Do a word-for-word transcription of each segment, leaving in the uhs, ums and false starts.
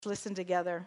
Listen together.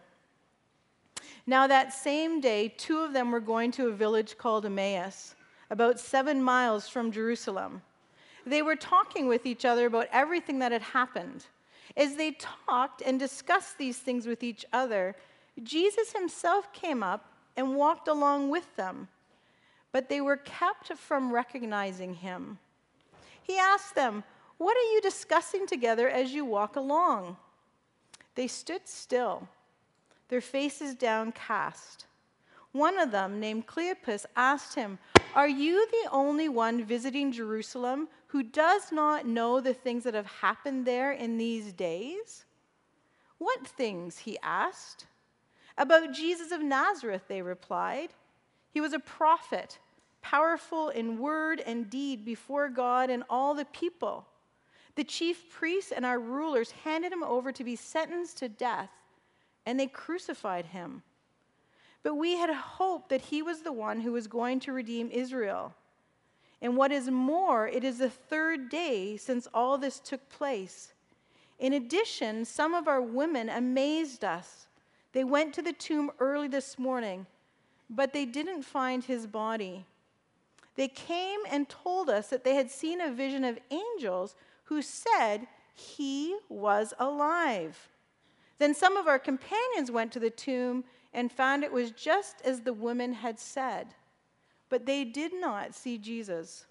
Now that same day, two of them were going to a village called Emmaus, about seven miles from Jerusalem. They were talking with each other about everything that had happened. As they talked and discussed these things with each other, Jesus himself came up and walked along with them, but they were kept from recognizing him. He asked them, "What are you discussing together as you walk along?" They stood still, their faces downcast. One of them, named Cleopas, asked him, "Are you the only one visiting Jerusalem who does not know the things that have happened there in these days?" "What things?" he asked. "About Jesus of Nazareth," they replied. "He was a prophet, powerful in word and deed before God and all the people. The chief priests and our rulers handed him over to be sentenced to death, and they crucified him. But we had hoped that he was the one who was going to redeem Israel. And what is more, it is the third day since all this took place. In addition, some of our women amazed us. They went to the tomb early this morning, but they didn't find his body. They came and told us that they had seen a vision of angels who said he was alive. Then some of our companions went to the tomb and found it was just as the women had said, but they did not see Jesus."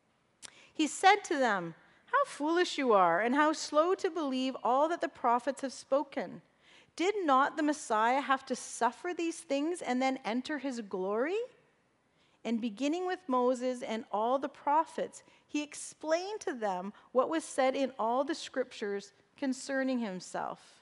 He said to them, "How foolish you are, and how slow to believe all that the prophets have spoken. Did not the Messiah have to suffer these things and then enter his glory?" And beginning with Moses and all the prophets, he explained to them what was said in all the scriptures concerning himself.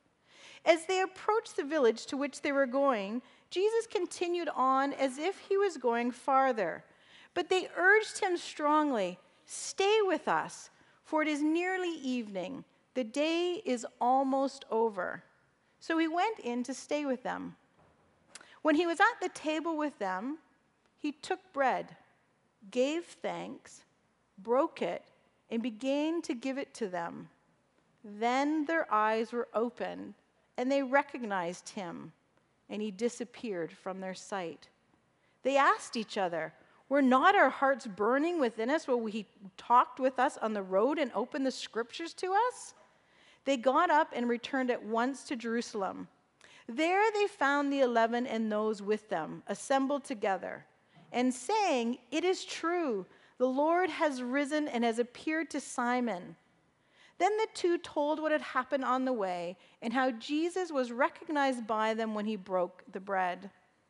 As they approached the village to which they were going, Jesus continued on as if he was going farther. But they urged him strongly, "Stay with us, for it is nearly evening. The day is almost over." So he went in to stay with them. When he was at the table with them, he took bread, gave thanks, broke it, and began to give it to them. Then their eyes were opened, and they recognized him, and he disappeared from their sight. They asked each other, "Were not our hearts burning within us while he talked with us on the road and opened the scriptures to us?" They got up and returned at once to Jerusalem. There they found the eleven and those with them, assembled together, and saying, "It is true, the Lord has risen and has appeared to Simon." Then the two told what had happened on the way and how Jesus was recognized by them when he broke the bread.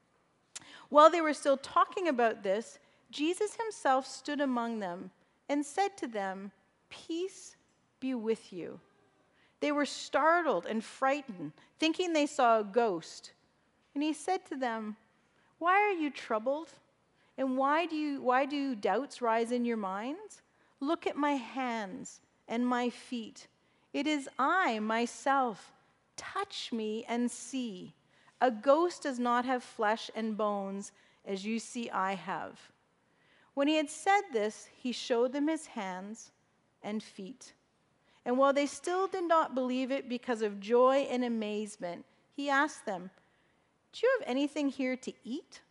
While they were still talking about this, Jesus himself stood among them and said to them, "Peace be with you." They were startled and frightened, thinking they saw a ghost. And he said to them, "Why are you troubled? And why do you why do doubts rise in your minds? Look at my hands and my feet. It is I myself. Touch me and see. A ghost does not have flesh and bones, as you see I have." When he had said this, he showed them his hands and feet. And while they still did not believe it because of joy and amazement, he asked them, "Do you have anything here to eat?"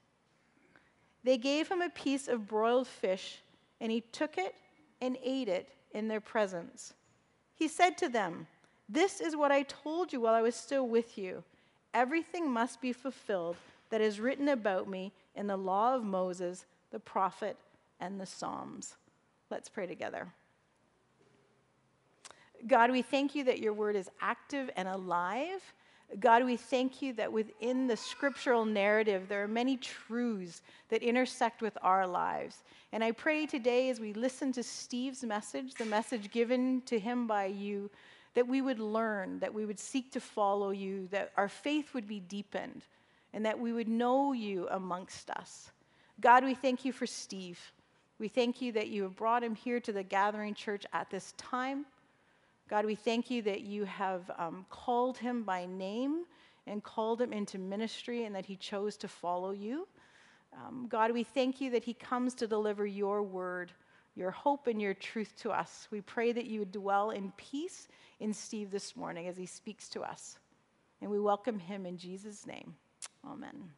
They gave him a piece of broiled fish, and he took it and ate it in their presence. He said to them, "This is what I told you while I was still with you. Everything must be fulfilled that is written about me in the law of Moses, the prophet, and the Psalms." Let's pray together. God, we thank you that your word is active and alive. God, we thank you that within the scriptural narrative, there are many truths that intersect with our lives. And I pray today as we listen to Steve's message, the message given to him by you, that we would learn, that we would seek to follow you, that our faith would be deepened, and that we would know you amongst us. God, we thank you for Steve. We thank you that you have brought him here to the Gathering Church at this time. God, we thank you that you have um, called him by name and called him into ministry and that he chose to follow you. Um, God, we thank you that he comes to deliver your word, your hope and your truth to us. We pray that you would dwell in peace in Steve this morning as he speaks to us. And we welcome him in Jesus' name. Amen.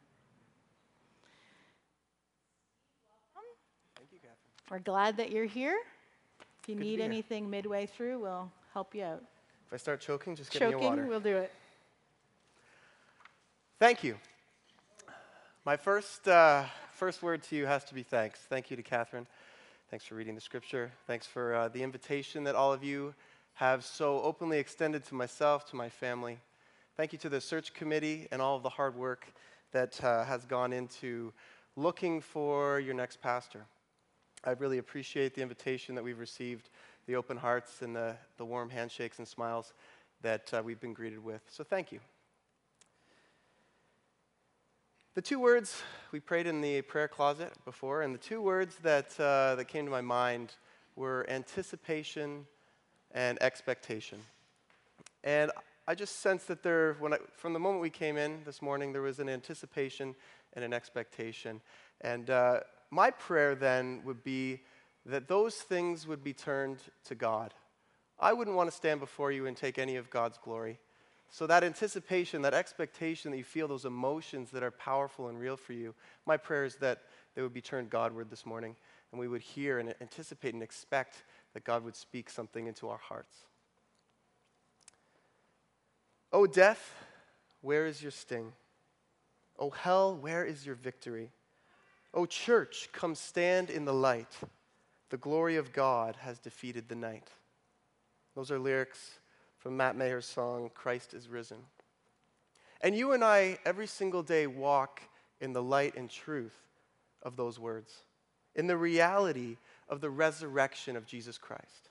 Thank you, Catherine. We're glad that you're here. If you Good to need be here. anything midway through, we'll help you out. If I start choking, just get me a water. Choking, we'll do it. Thank you. My first, uh, first word to you has to be thanks. Thank you to Catherine. Thanks for reading the scripture. Thanks for uh, the invitation that all of you have so openly extended to myself, to my family. Thank you to the search committee and all of the hard work that uh, has gone into looking for your next pastor. I really appreciate the invitation that we've received, the open hearts and the, the warm handshakes and smiles that uh, we've been greeted with. So thank you. The two words, we prayed in the prayer closet before, and the two words that, uh, that came to my mind were anticipation and expectation. And I just sensed that there, when I, from the moment we came in this morning, there was an anticipation and an expectation. And uh, my prayer then would be that those things would be turned to God. I wouldn't want to stand before you and take any of God's glory. So that anticipation, that expectation that you feel, those emotions that are powerful and real for you, my prayer is that they would be turned Godward this morning, and we would hear and anticipate and expect that God would speak something into our hearts. O death, where is your sting? O hell, where is your victory? O church, come stand in the light. The glory of God has defeated the night. Those are lyrics from Matt Maher's song, Christ is Risen. And you and I, every single day, walk in the light and truth of those words, in the reality of the resurrection of Jesus Christ.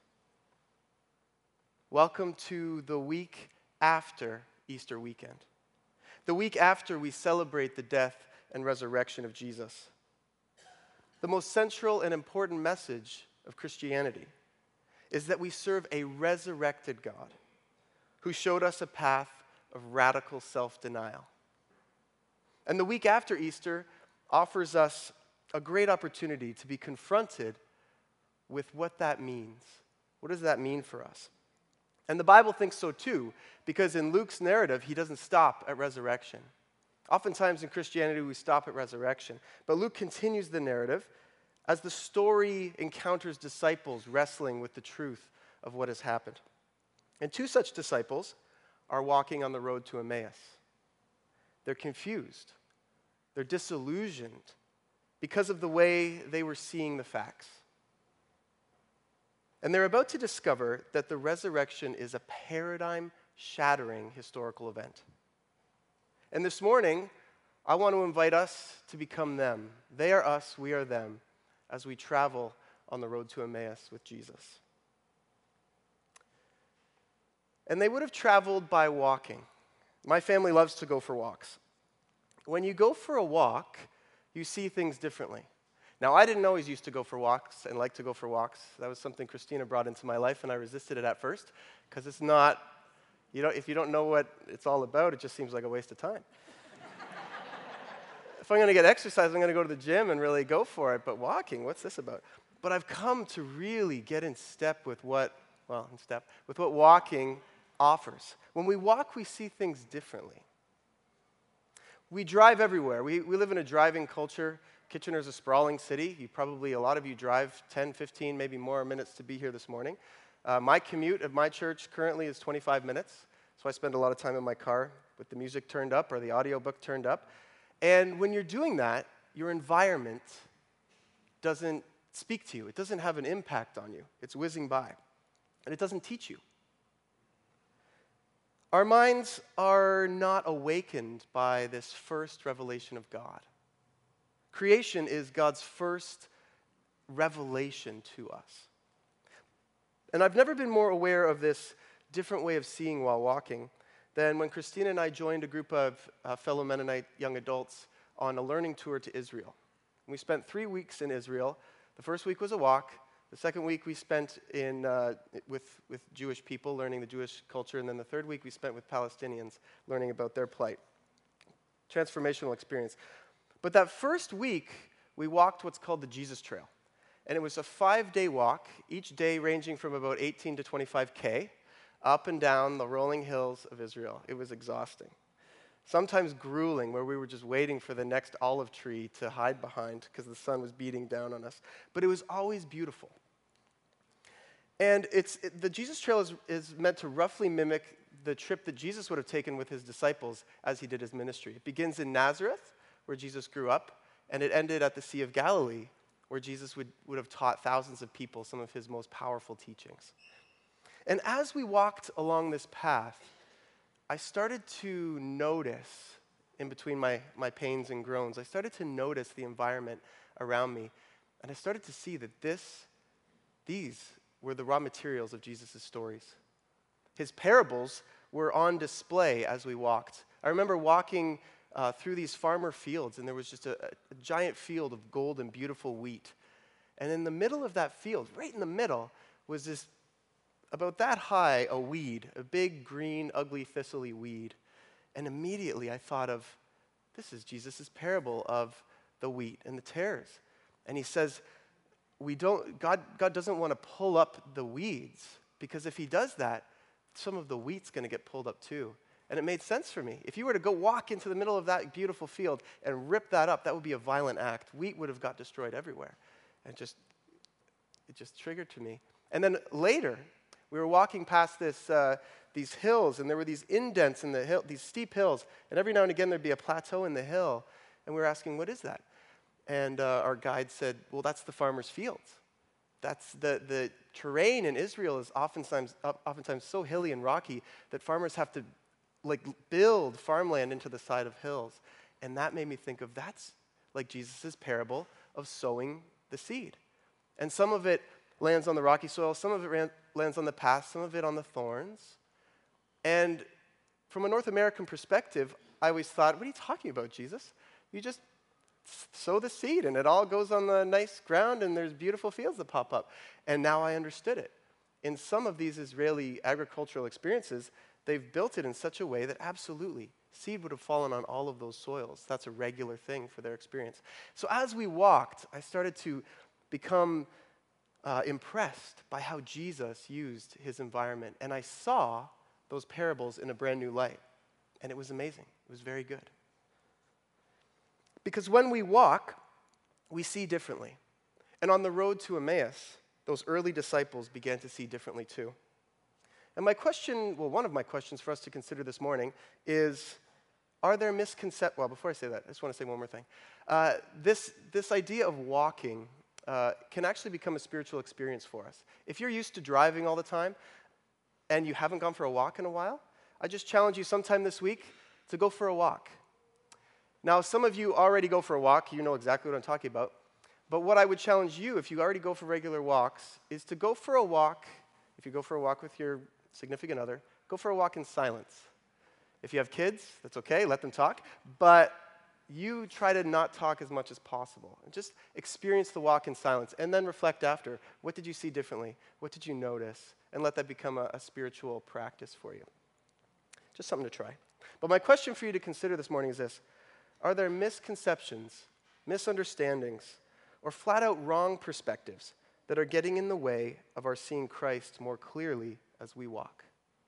Welcome to the week after Easter weekend, the week after we celebrate the death and resurrection of Jesus. The most central and important message of Christianity is that we serve a resurrected God who showed us a path of radical self-denial. And the week after Easter offers us a great opportunity to be confronted with what that means. What does that mean for us? And the Bible thinks so too, because in Luke's narrative, he doesn't stop at resurrection. Oftentimes in Christianity, we stop at resurrection. But Luke continues the narrative as the story encounters disciples wrestling with the truth of what has happened. And two such disciples are walking on the road to Emmaus. They're confused. They're disillusioned because of the way they were seeing the facts. And they're about to discover that the resurrection is a paradigm-shattering historical event. And this morning, I want to invite us to become them. They are us, we are them, as we travel on the road to Emmaus with Jesus. And they would have traveled by walking. My family loves to go for walks. When you go for a walk, you see things differently. Now, I didn't always used to go for walks and like to go for walks. That was something Christina brought into my life, and I resisted it at first, because it's not, you know, if you don't know what it's all about, it just seems like a waste of time. If I'm going to get exercise, I'm going to go to the gym and really go for it, but walking, what's this about? But I've come to really get in step with what, well, in step, with what walking offers. When we walk, we see things differently. We drive everywhere. We, we live in a driving culture. Kitchener's a sprawling city. You probably, a lot of you drive ten, fifteen, maybe more minutes to be here this morning. Uh, my commute at my church currently is twenty-five minutes, so I spend a lot of time in my car with the music turned up or the audiobook turned up. And when you're doing that, your environment doesn't speak to you. It doesn't have an impact on you. It's whizzing by, and it doesn't teach you. Our minds are not awakened by this first revelation of God. Creation is God's first revelation to us. And I've never been more aware of this different way of seeing while walking than when Christina and I joined a group of uh, fellow Mennonite young adults on a learning tour to Israel. We spent three weeks in Israel. The first week was a walk. The second week we spent in, uh, with, with Jewish people, learning the Jewish culture. And then the third week we spent with Palestinians, learning about their plight. Transformational experience. But that first week, we walked what's called the Jesus Trail. And it was a five-day walk, each day ranging from about eighteen to twenty-five K, up and down the rolling hills of Israel. It was exhausting. sometimes grueling, where we were just waiting for the next olive tree to hide behind because the sun was beating down on us. But it was always beautiful. And it's it, the Jesus Trail is, is meant to roughly mimic the trip that Jesus would have taken with his disciples as he did his ministry. It begins in Nazareth, where Jesus grew up, and it ended at the Sea of Galilee, where Jesus would, would have taught thousands of people some of his most powerful teachings. And as we walked along this path, I started to notice, in between my, my pains and groans, I started to notice the environment around me, and I started to see that this, these were the raw materials of Jesus' stories. His parables were on display as we walked. I remember walking uh, through these farmer fields, and there was just a, a giant field of gold and beautiful wheat. And in the middle of that field, right in the middle, was this, about that high, a weed, a big, green, ugly, thistly weed. And immediately I thought of, this is Jesus' parable of the wheat and the tares. And he says, we don't, God, God doesn't want to pull up the weeds, because if he does that, some of the wheat's going to get pulled up too. And it made sense for me. If you were to go walk into the middle of that beautiful field and rip that up, that would be a violent act. Wheat would have got destroyed everywhere. And just, it just triggered to me. And then later, we were walking past this, uh, these hills, and there were these indents in the hill, these steep hills. And every now and again, there'd be a plateau in the hill. And we were asking, what is that? And uh, our guide said, well, that's the farmer's fields. That's the, the terrain in Israel is oftentimes, oftentimes so hilly and rocky that farmers have to like build farmland into the side of hills. And that made me think of that's like Jesus' parable of sowing the seed. And some of it lands on the rocky soil, some of it ran, lands on the path, some of it on the thorns. And from a North American perspective, I always thought, what are you talking about, Jesus? You just sow the seed, and it all goes on the nice ground, and there's beautiful fields that pop up. And now I understood it. In some of these Israeli agricultural experiences, they've built it in such a way that absolutely seed would have fallen on all of those soils. That's a regular thing for their experience. So as we walked, I started to become uh, impressed by how Jesus used his environment. And I saw those parables in a brand new light. And it was amazing. It was very good. Because when we walk, we see differently. And on the road to Emmaus, those early disciples began to see differently too. And my question, well, one of my questions for us to consider this morning is, are there misconceptions? Well, before I say that, I just want to say one more thing. Uh, this, this idea of walking uh, can actually become a spiritual experience for us. If you're used to driving all the time and you haven't gone for a walk in a while, I just challenge you sometime this week to go for a walk. Now, some of you already go for a walk. You know exactly what I'm talking about. But what I would challenge you, if you already go for regular walks, is to go for a walk. If you go for a walk with your significant other, go for a walk in silence. If you have kids, that's okay, let them talk. But you try to not talk as much as possible. And just experience the walk in silence, and then reflect after. What did you see differently? What did you notice? And let that become a, a spiritual practice for you. Just something to try. But my question for you to consider this morning is this. Are there misconceptions, misunderstandings, or flat-out wrong perspectives that are getting in the way of our seeing Christ more clearly as we walk?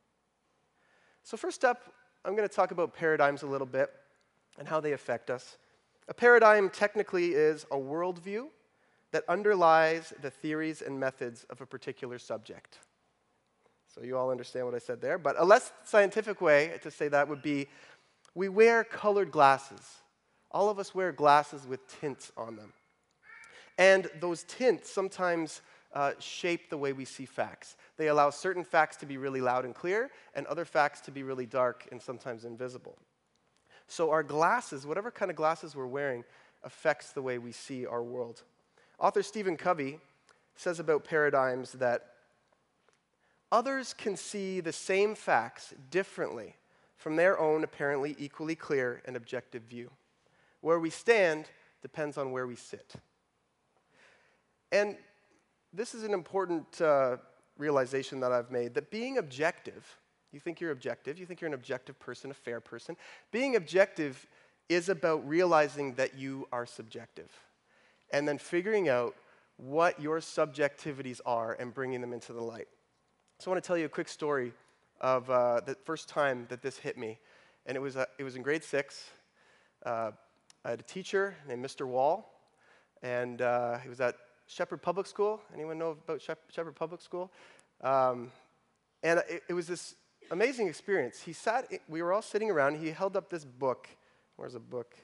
So first up, I'm going to talk about paradigms a little bit and how they affect us. A paradigm technically is a worldview that underlies the theories and methods of a particular subject. So you all understand what I said there. But a less scientific way to say that would be, we wear colored glasses. All of us wear glasses with tints on them. And those tints sometimes uh, shape the way we see facts. They allow certain facts to be really loud and clear, and other facts to be really dark and sometimes invisible. So our glasses, whatever kind of glasses we're wearing, affects the way we see our world. Author Stephen Covey says about paradigms that others can see the same facts differently from their own apparently equally clear and objective view. Where we stand depends on where we sit. And this is an important uh, realization that I've made, that being objective, you think you're objective, you think you're an objective person, a fair person. Being objective is about realizing that you are subjective, and then figuring out what your subjectivities are and bringing them into the light. So I want to tell you a quick story of uh, the first time that this hit me. And it was, uh, it was in grade six. Uh, I had a teacher named Mister Wall, and uh, he was at Shepherd Public School. Anyone know about Shep- Shepherd Public School? Um, and it, it was this amazing experience. He sat, we were all sitting around, he held up this book. Where's a book?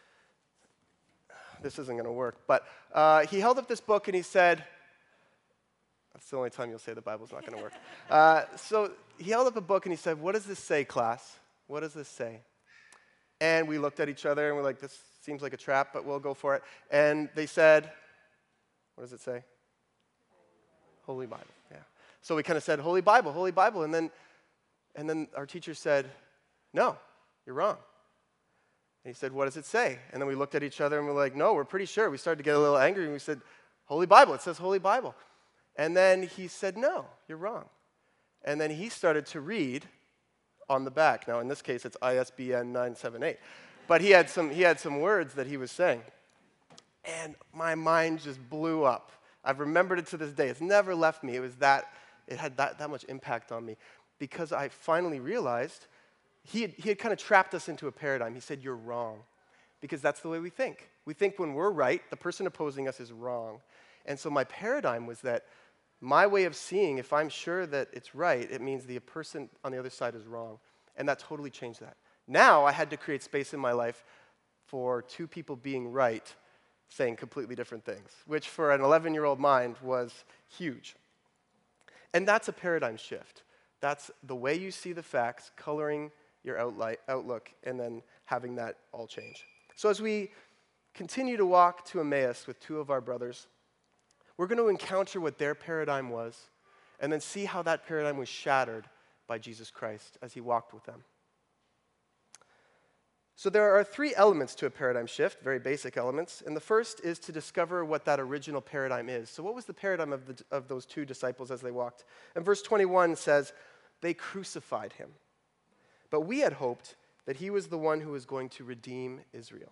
This isn't going to work. But uh, he held up this book and he said, that's the only time you'll say the Bible's not going to work. Uh, so he held up a book and he said, what does this say, class? What does this say? And we looked at each other and we're like, this seems like a trap, but we'll go for it. And they said, what does it say? Holy Bible, yeah. So we kind of said, Holy Bible, Holy Bible. And then, and then our teacher said, no, you're wrong. And he said, what does it say? And then we looked at each other and we're like, no, we're pretty sure. We started to get a little angry and we said, Holy Bible, it says Holy Bible. And then he said, no, you're wrong. And then he started to read on the back. Now, in this case, it's I S B N nine seven eight. But he had some, he had some words that he was saying. And my mind just blew up. I've remembered it to this day. It's never left me. It was that, it had that, that much impact on me. Because I finally realized he had, he had kind of trapped us into a paradigm. He said, you're wrong. Because that's the way we think. We think when we're right, the person opposing us is wrong. And so my paradigm was that my way of seeing, if I'm sure that it's right, it means the person on the other side is wrong. And that totally changed that. Now I had to create space in my life for two people being right, saying completely different things, which for an eleven-year-old mind was huge. And that's a paradigm shift. That's the way you see the facts, coloring your outli- outlook, and then having that all change. So as we continue to walk to Emmaus with two of our brothers, we're going to encounter what their paradigm was, and then see how that paradigm was shattered by Jesus Christ as he walked with them. So there are three elements to a paradigm shift, very basic elements, and the first is to discover what that original paradigm is. So what was the paradigm of, the, of those two disciples as they walked? And verse twenty-one says, they crucified him. But we had hoped that he was the one who was going to redeem Israel.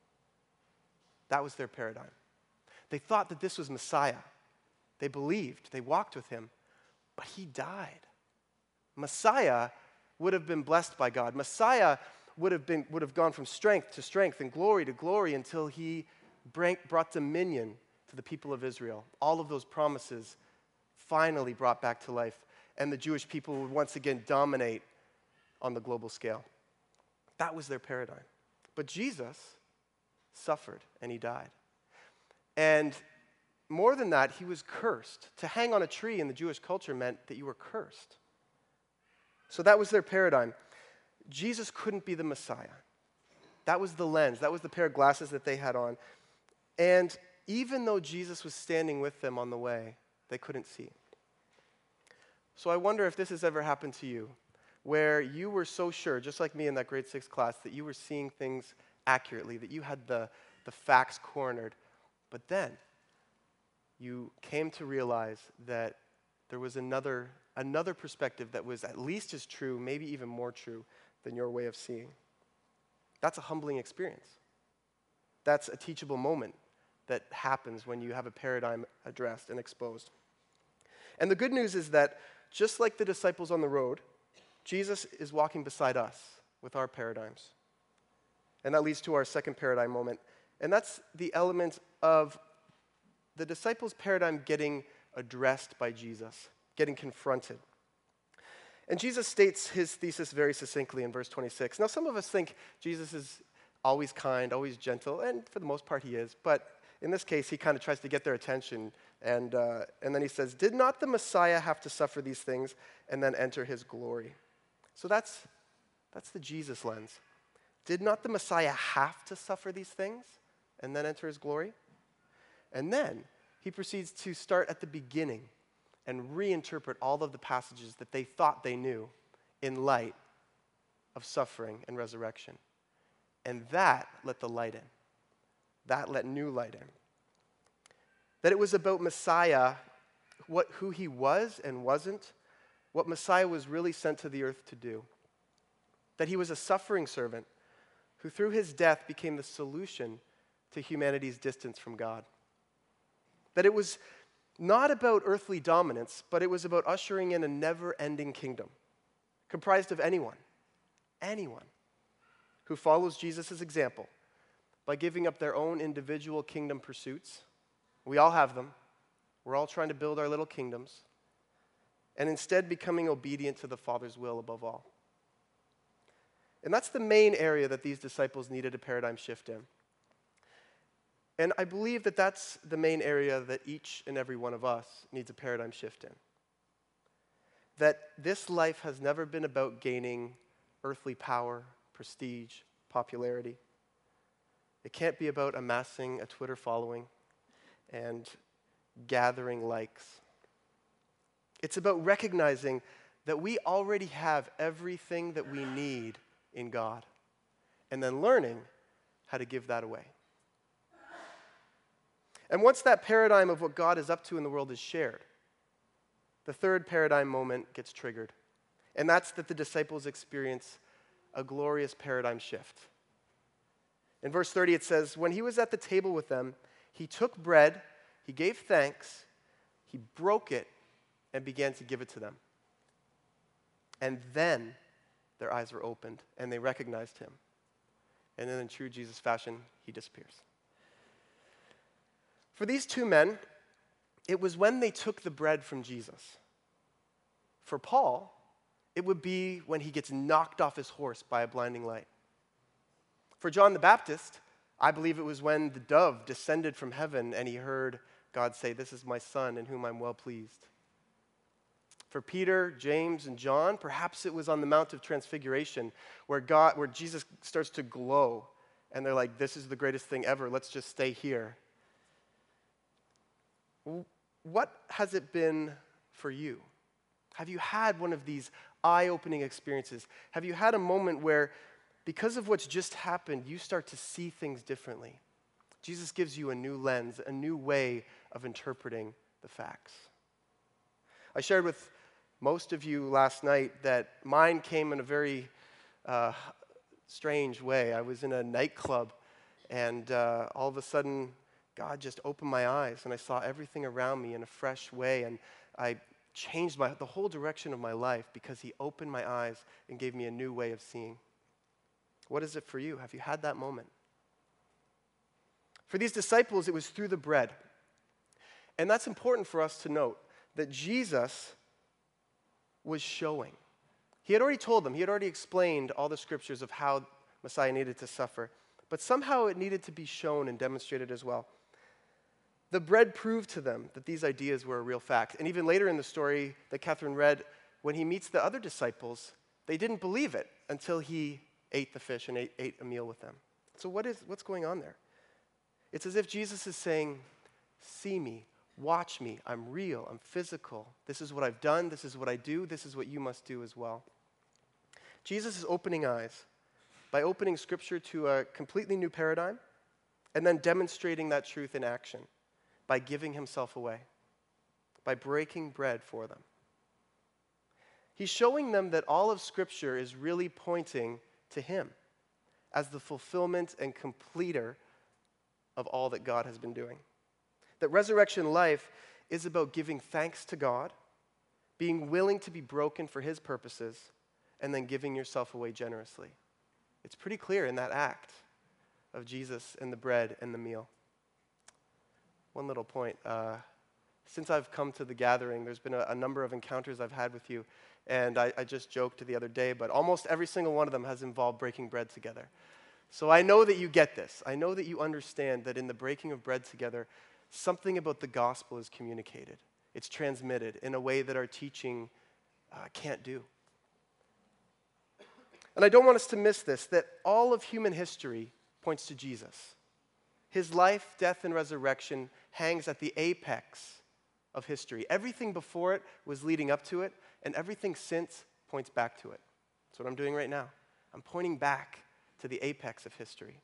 That was their paradigm. They thought that this was Messiah. They believed, they walked with him, but he died. Messiah would have been blessed by God. Messiah would have been would have gone from strength to strength and glory to glory until he brought dominion to the people of Israel. All of those promises finally brought back to life, and the Jewish people would once again dominate on the global scale. That was their paradigm. But Jesus suffered and he died. And more than that, he was cursed. To hang on a tree in the Jewish culture meant that you were cursed. So that was their paradigm. Jesus couldn't be the Messiah. That was the lens. That was the pair of glasses that they had on. And even though Jesus was standing with them on the way, they couldn't see. So I wonder if this has ever happened to you, where you were so sure, just like me in that grade six class, that you were seeing things accurately, that you had the, the facts cornered. But then you came to realize that there was another, another perspective that was at least as true, maybe even more true than your way of seeing. That's a humbling experience. That's a teachable moment that happens when you have a paradigm addressed and exposed. And the good news is that just like the disciples on the road, Jesus is walking beside us with our paradigms. And that leads to our second paradigm moment. And that's the element of the disciples' paradigm getting addressed by Jesus, getting confronted. And Jesus states his thesis very succinctly in verse twenty-six. Now, some of us think Jesus is always kind, always gentle, and for the most part he is. But in this case, he kind of tries to get their attention. And, uh, and then he says, did not the Messiah have to suffer these things and then enter his glory? So that's, that's the Jesus lens. Did not the Messiah have to suffer these things and then enter his glory? And then he proceeds to start at the beginning and reinterpret all of the passages that they thought they knew in light of suffering and resurrection. And that let the light in. That let new light in. That it was about Messiah, what, who he was and wasn't, what Messiah was really sent to the earth to do. That he was a suffering servant who through his death became the solution to humanity's distance from God. That it was not about earthly dominance, but it was about ushering in a never-ending kingdom comprised of anyone, anyone who follows Jesus' example by giving up their own individual kingdom pursuits. We all have them. We're all trying to build our little kingdoms, and instead becoming obedient to the Father's will above all. And that's the main area that these disciples needed a paradigm shift in. And I believe that that's the main area that each and every one of us needs a paradigm shift in. That this life has never been about gaining earthly power, prestige, popularity. It can't be about amassing a Twitter following and gathering likes. It's about recognizing that we already have everything that we need in God, and then learning how to give that away. And once that paradigm of what God is up to in the world is shared, the third paradigm moment gets triggered, and that's that the disciples experience a glorious paradigm shift. In verse thirty it says, "When he was at the table with them, he took bread, he gave thanks, he broke it, and began to give it to them. And then their eyes were opened, and they recognized him. And then in true Jesus fashion, he disappears." For these two men, it was when they took the bread from Jesus. For Paul, it would be when he gets knocked off his horse by a blinding light. For John the Baptist, I believe it was when the dove descended from heaven and he heard God say, "This is my son in whom I'm well pleased." For Peter, James, and John, perhaps it was on the Mount of Transfiguration where God, where Jesus starts to glow and they're like, "This is the greatest thing ever, let's just stay here." What has it been for you? Have you had one of these eye-opening experiences? Have you had a moment where, because of what's just happened, you start to see things differently? Jesus gives you a new lens, a new way of interpreting the facts. I shared with most of you last night that mine came in a very uh, strange way. I was in a nightclub, and uh, all of a sudden, God just opened my eyes, and I saw everything around me in a fresh way, and I changed my, the whole direction of my life because he opened my eyes and gave me a new way of seeing. What is it for you? Have you had that moment? For these disciples, it was through the bread. And that's important for us to note, that Jesus was showing. He had already told them, he had already explained all the scriptures of how Messiah needed to suffer, but somehow it needed to be shown and demonstrated as well. The bread proved to them that these ideas were a real fact. And even later in the story that Catherine read, when he meets the other disciples, they didn't believe it until he ate the fish and ate, ate a meal with them. So what is what's going on there? It's as if Jesus is saying, "See me, watch me, I'm real, I'm physical. This is what I've done, this is what I do, this is what you must do as well." Jesus is opening eyes by opening Scripture to a completely new paradigm and then demonstrating that truth in action by giving himself away, by breaking bread for them. He's showing them that all of Scripture is really pointing to him as the fulfillment and completer of all that God has been doing. That resurrection life is about giving thanks to God, being willing to be broken for his purposes, and then giving yourself away generously. It's pretty clear in that act of Jesus and the bread and the meal. One little point. Uh, since I've come to the gathering, there's been a, a number of encounters I've had with you, and I, I just joked the other day, but almost every single one of them has involved breaking bread together. So I know that you get this. I know that you understand that in the breaking of bread together, something about the gospel is communicated. It's transmitted in a way that our teaching uh, can't do. And I don't want us to miss this, that all of human history points to Jesus. His life, death, and resurrection hangs at the apex of history. Everything before it was leading up to it, and everything since points back to it. That's what I'm doing right now. I'm pointing back to the apex of history.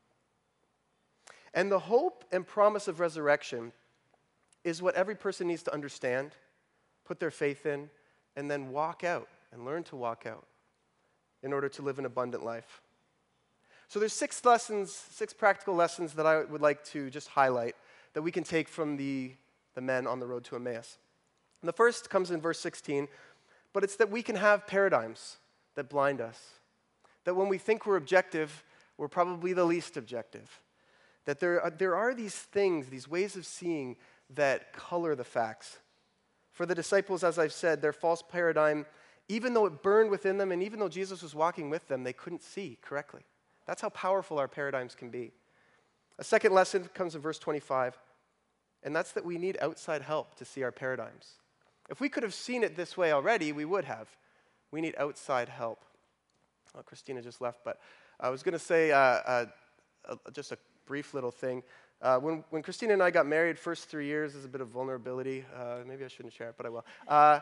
And the hope and promise of resurrection is what every person needs to understand, put their faith in, and then walk out and learn to walk out in order to live an abundant life. So there's six lessons, six practical lessons that I would like to just highlight that we can take from the, the men on the road to Emmaus. And the first comes in verse sixteen, but it's that we can have paradigms that blind us. that when we think we're objective, we're probably the least objective. That there are, there are these things, these ways of seeing that color the facts. For the disciples, as I've said, their false paradigm, even though it burned within them and even though Jesus was walking with them, they couldn't see correctly. That's how powerful our paradigms can be. A second lesson comes in verse twenty-five, and that's that we need outside help to see our paradigms. If we could have seen it this way already, we would have. We need outside help. Oh, Christina just left, but I was going to say uh, uh, uh, just a brief little thing. Uh, when, when Christina and I got married, first three years is a bit of vulnerability. Uh, maybe I shouldn't share it, but I will. Uh,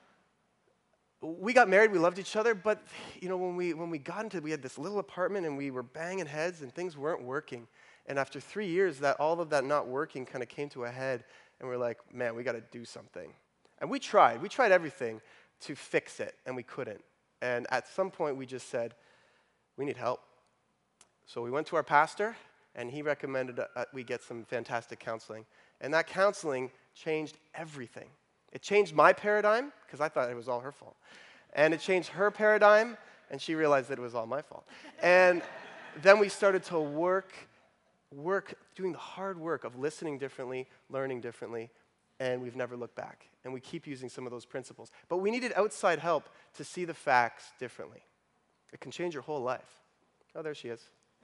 we got married, we loved each other, but you know, when we when we got into, we had this little apartment and we were banging heads and things weren't working. And after three years, that all of that not working kind of came to a head, and we're like, man, we got to do something. And we tried, we tried everything to fix it, and we couldn't. And at some point, we just said, we need help. So we went to our pastor, and he recommended uh, we get some fantastic counseling. And that counseling changed everything. It changed my paradigm, because I thought it was all her fault. And it changed her paradigm, and she realized that it was all my fault. And then we started to work, work, doing the hard work of listening differently, learning differently, and we've never looked back. And we keep using some of those principles. But we needed outside help to see the facts differently. It can change your whole life. Oh, there she is.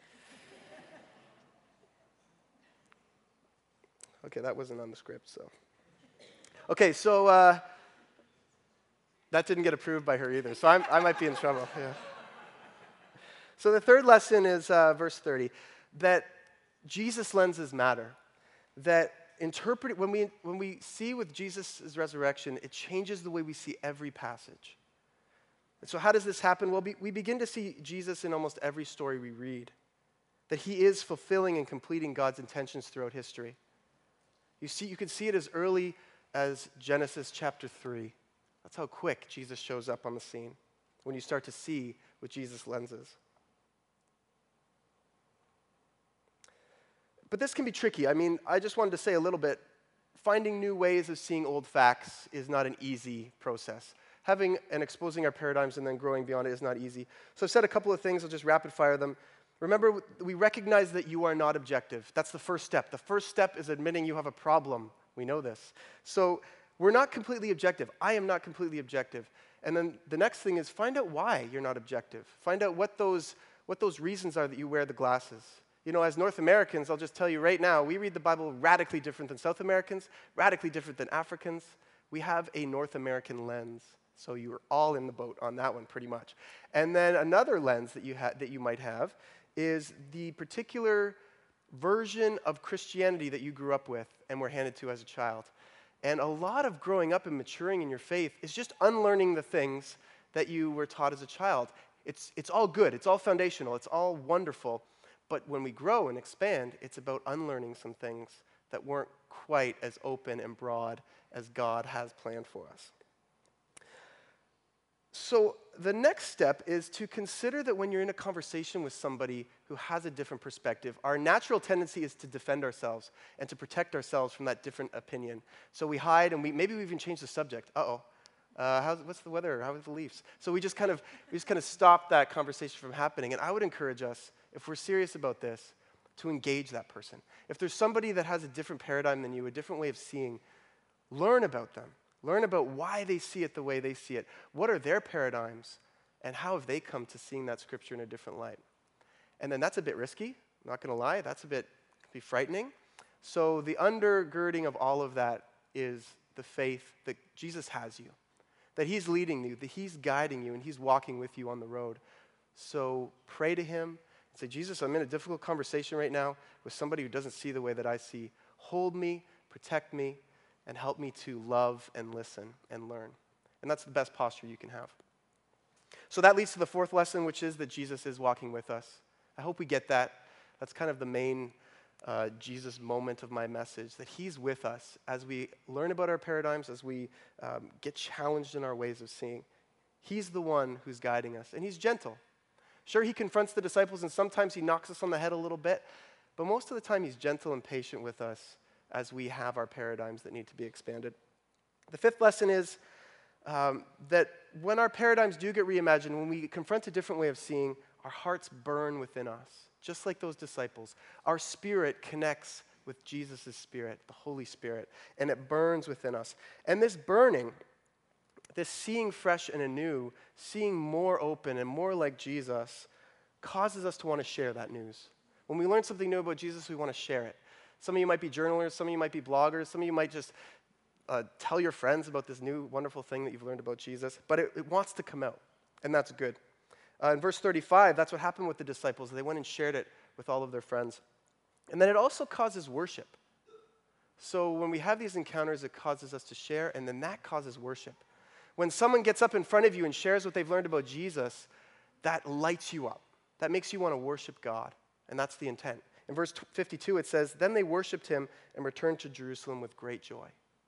Okay, that wasn't on the script, so. Okay, so uh, that didn't get approved by her either, so I'm, I might be in trouble. Yeah. So the third lesson is uh, verse thirty, that Jesus' lenses matter. That interpret when we when we see with Jesus' resurrection, it changes the way we see every passage. And so how does this happen? Well, be, we begin to see Jesus in almost every story we read. That he is fulfilling and completing God's intentions throughout history. You see, you can see it as early as Genesis chapter three. That's how quick Jesus shows up on the scene, when you start to see with Jesus' lenses. But this can be tricky. I mean, I just wanted to say a little bit, finding new ways of seeing old facts is not an easy process. Having and exposing our paradigms and then growing beyond it is not easy. So I've said a couple of things, I'll just rapid fire them. Remember, we recognize that you are not objective. That's the first step. The first step is admitting you have a problem. We know this. So we're not completely objective. I am not completely objective. And then the next thing is find out why you're not objective. Find out what those, what those reasons are that you wear the glasses. You know, as North Americans, I'll just tell you right now, we read the Bible radically different than South Americans, radically different than Africans. We have a North American lens. So you're all in the boat on that one pretty much. And then another lens that you, ha- that you might have is the particular version of Christianity that you grew up with and were handed to as a child. And a lot of growing up and maturing in your faith is just unlearning the things that you were taught as a child. It's, it's all good. It's all foundational. It's all wonderful. But when we grow and expand, it's about unlearning some things that weren't quite as open and broad as God has planned for us. So the next step is to consider that when you're in a conversation with somebody who has a different perspective, our natural tendency is to defend ourselves and to protect ourselves from that different opinion. So we hide, and we maybe we even change the subject. Uh-oh, uh, how's, what's the weather? How are the Leafs? So we just kind of we just kind of stop that conversation from happening. And I would encourage us, if we're serious about this, to engage that person. If there's somebody that has a different paradigm than you, a different way of seeing, learn about them. Learn about why they see it the way they see it. What are their paradigms, and how have they come to seeing that scripture in a different light? And then that's a bit risky, I'm not going to lie. That's a bit can be frightening. So the undergirding of all of that is the faith that Jesus has you, that he's leading you, that he's guiding you, and he's walking with you on the road. So pray to him and say, Jesus, I'm in a difficult conversation right now with somebody who doesn't see the way that I see. Hold me, protect me, and help me to love and listen and learn. And that's the best posture you can have. So that leads to the fourth lesson, which is that Jesus is walking with us. I hope we get that. That's kind of the main uh, Jesus moment of my message, that he's with us as we learn about our paradigms, as we um, get challenged in our ways of seeing. He's the one who's guiding us, and he's gentle. Sure, he confronts the disciples, and sometimes he knocks us on the head a little bit, but most of the time he's gentle and patient with us as we have our paradigms that need to be expanded. The fifth lesson is um, that when our paradigms do get reimagined, when we confront a different way of seeing, Our hearts burn within us, just like those disciples. Our spirit connects with Jesus' Spirit, the Holy Spirit, and it burns within us. And this burning, this seeing fresh and anew, seeing more open and more like Jesus, causes us to want to share that news. When we learn something new about Jesus, we want to share it. Some of you might be journalers, some of you might be bloggers, some of you might just uh, tell your friends about this new wonderful thing that you've learned about Jesus, but it, it wants to come out, and that's good. Uh, in verse thirty-five, that's what happened with the disciples. They went and shared it with all of their friends. And then it also causes worship. So when we have these encounters, it causes us to share, and then that causes worship. When someone gets up in front of you and shares what they've learned about Jesus, that lights you up. That makes you want to worship God, and that's the intent. In verse fifty-two, it says, "Then they worshipped him and returned to Jerusalem with great joy."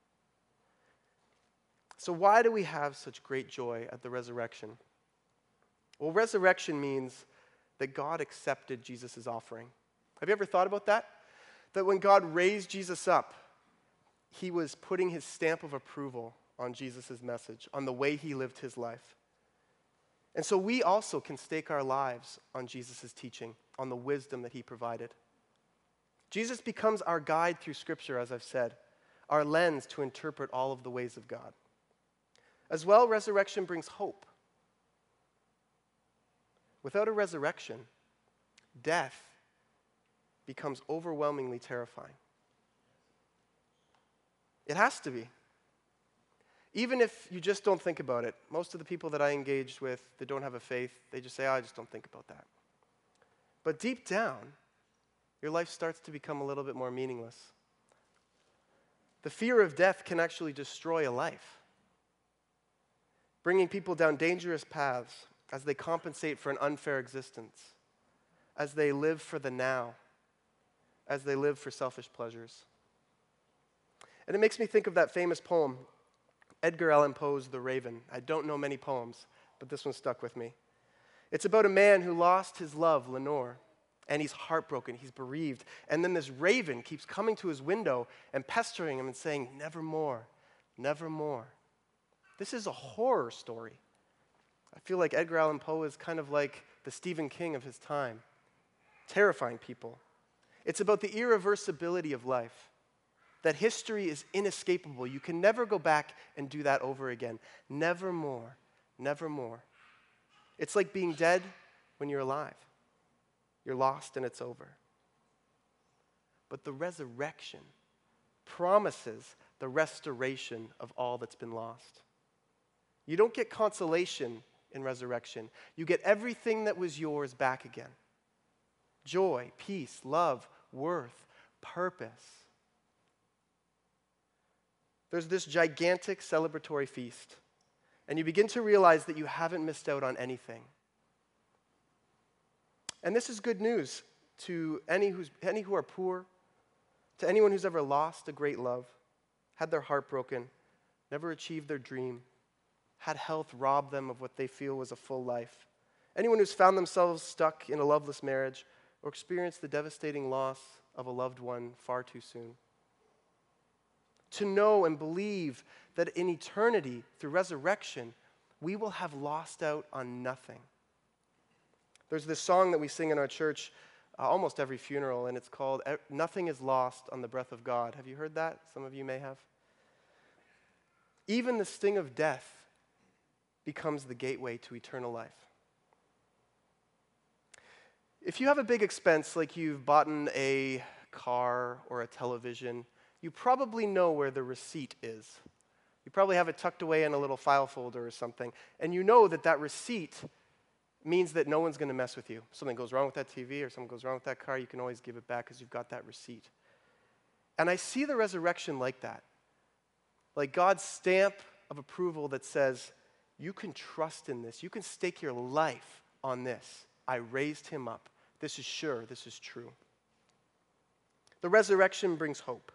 So why do we have such great joy at the resurrection? Well, resurrection means that God accepted Jesus' offering. Have you ever thought about that? That when God raised Jesus up, he was putting his stamp of approval on Jesus' message, on the way he lived his life. And so we also can stake our lives on Jesus' teaching, on the wisdom that he provided. Jesus becomes our guide through Scripture, as I've said, our lens to interpret all of the ways of God. As well, resurrection brings hope. Without a resurrection, death becomes overwhelmingly terrifying. It has to be. Even if you just don't think about it, most of the people that I engaged with that don't have a faith, they just say, oh, I just don't think about that. But deep down, your life starts to become a little bit more meaningless. The fear of death can actually destroy a life, bringing people down dangerous paths as they compensate for an unfair existence, as they live for the now, as they live for selfish pleasures. And it makes me think of that famous poem, Edgar Allan Poe's The Raven. I don't know many poems, but this one stuck with me. It's about a man who lost his love, Lenore, and he's heartbroken, he's bereaved. And then this raven keeps coming to his window and pestering him and saying, never more, never more. This is a horror story. I feel like Edgar Allan Poe is kind of like the Stephen King of his time, terrifying people. It's about the irreversibility of life, that history is inescapable. You can never go back and do that over again. Never more, never more. It's like being dead when you're alive. You're lost and it's over. But the resurrection promises the restoration of all that's been lost. You don't get consolation in resurrection. You get everything that was yours back again. Joy, peace, love, worth, purpose. There's this gigantic celebratory feast, and you begin to realize that you haven't missed out on anything. And this is good news to any, who's, any who are poor, to anyone who's ever lost a great love, had their heart broken, never achieved their dream, had health rob them of what they feel was a full life. Anyone who's found themselves stuck in a loveless marriage or experienced the devastating loss of a loved one far too soon. To know and believe that in eternity, through resurrection, we will have lost out on nothing. There's this song that we sing in our church uh, almost every funeral, and it's called Nothing is Lost on the Breath of God. Have you heard that? Some of you may have. Even the sting of death becomes the gateway to eternal life. If you have a big expense, like you've bought a car or a television, you probably know where the receipt is. You probably have it tucked away in a little file folder or something, and you know that that receipt means that no one's going to mess with you. If something goes wrong with that T V or something goes wrong with that car, you can always give it back because you've got that receipt. And I see the resurrection like that. Like God's stamp of approval that says, you can trust in this. You can stake your life on this. I raised him up. This is sure. This is true. The resurrection brings hope.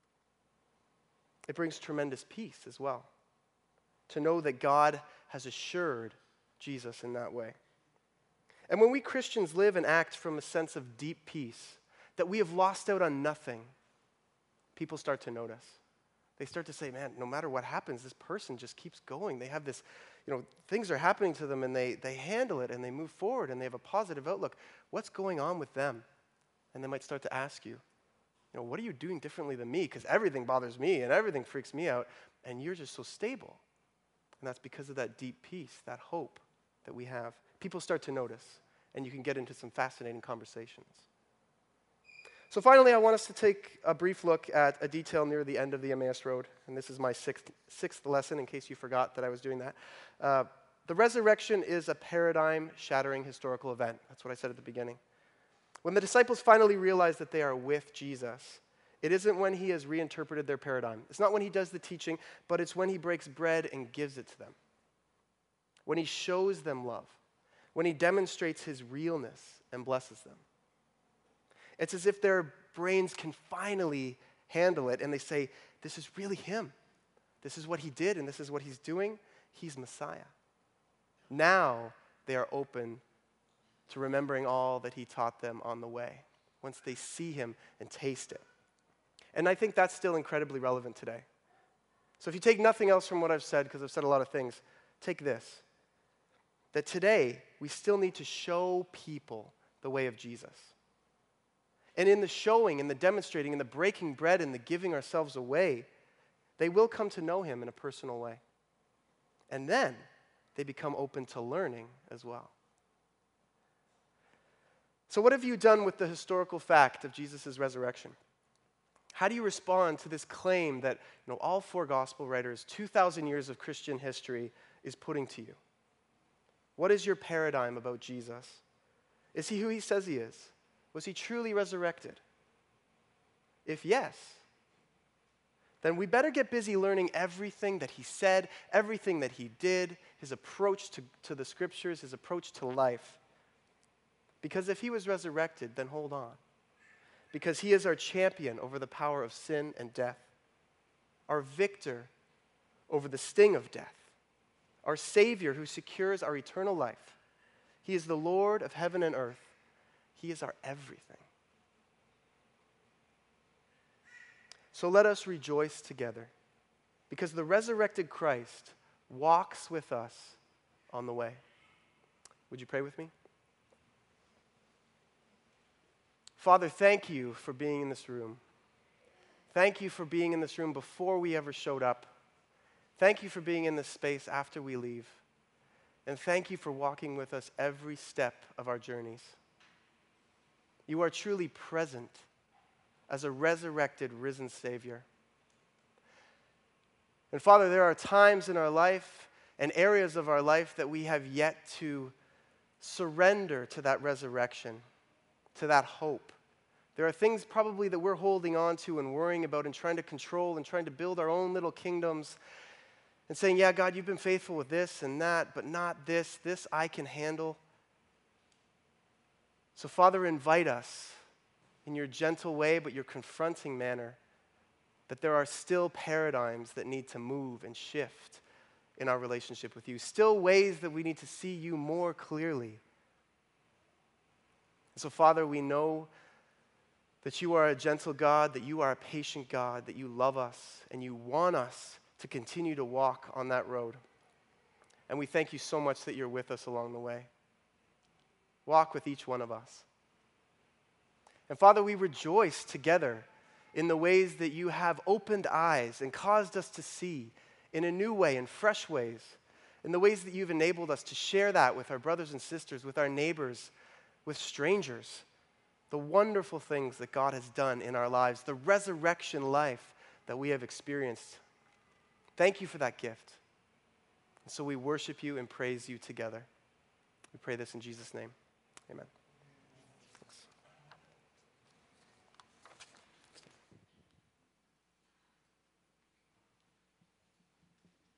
It brings tremendous peace as well, to know that God has assured Jesus in that way. And when we Christians live and act from a sense of deep peace, that we have lost out on nothing, people start to notice. They start to say, man, no matter what happens, this person just keeps going. They have this you know, things are happening to them and they, they handle it and they move forward and they have a positive outlook. What's going on with them? And they might start to ask you, you know, what are you doing differently than me? Because everything bothers me and everything freaks me out, and you're just so stable. And that's because of that deep peace, that hope that we have. People start to notice, and you can get into some fascinating conversations. So finally, I want us to take a brief look at a detail near the end of the Emmaus Road. And this is my sixth, sixth lesson, in case you forgot that I was doing that. Uh, the resurrection is a paradigm-shattering historical event. That's what I said at the beginning. When the disciples finally realize that they are with Jesus, it isn't when he has reinterpreted their paradigm. It's not when he does the teaching, but it's when he breaks bread and gives it to them. When he shows them love. When he demonstrates his realness and blesses them. It's as if their brains can finally handle it and they say, this is really him. This is what he did and this is what he's doing. He's Messiah. Now they are open to remembering all that he taught them on the way, once they see him and taste it. And I think that's still incredibly relevant today. So if you take nothing else from what I've said, because I've said a lot of things, take this. That today, we still need to show people the way of Jesus. And in the showing, in the demonstrating, in the breaking bread, and the giving ourselves away, they will come to know him in a personal way. And then they become open to learning as well. So what have you done with the historical fact of Jesus' resurrection? How do you respond to this claim that, you know, all four gospel writers, two thousand years of Christian history, is putting to you? What is your paradigm about Jesus? Is he who he says he is? Was he truly resurrected? If yes, then we better get busy learning everything that he said, everything that he did, his approach to, to the scriptures, his approach to life. Because if he was resurrected, then hold on. Because he is our champion over the power of sin and death, our victor over the sting of death, our Savior who secures our eternal life. He is the Lord of heaven and earth. He is our everything. So let us rejoice together, because the resurrected Christ walks with us on the way. Would you pray with me? Father, thank you for being in this room. Thank you for being in this room before we ever showed up. Thank you for being in this space after we leave. And thank you for walking with us every step of our journeys. You are truly present as a resurrected, risen Savior. And Father, there are times in our life and areas of our life that we have yet to surrender to that resurrection, to that hope. There are things probably that we're holding on to and worrying about and trying to control and trying to build our own little kingdoms and saying, yeah, God, you've been faithful with this and that, but not this. This I can handle. So, Father, invite us in your gentle way, but your confronting manner, that there are still paradigms that need to move and shift in our relationship with you, still ways that we need to see you more clearly. So, Father, we know that you are a gentle God, that you are a patient God, that you love us, and you want us to continue to walk on that road. And we thank you so much that you're with us along the way. Walk with each one of us. And Father, we rejoice together in the ways that you have opened eyes and caused us to see in a new way, in fresh ways, in the ways that you've enabled us to share that with our brothers and sisters, with our neighbors, with strangers, the wonderful things that God has done in our lives, the resurrection life that we have experienced. Thank you for that gift. And so we worship you and praise you together. We pray this in Jesus' name. Amen.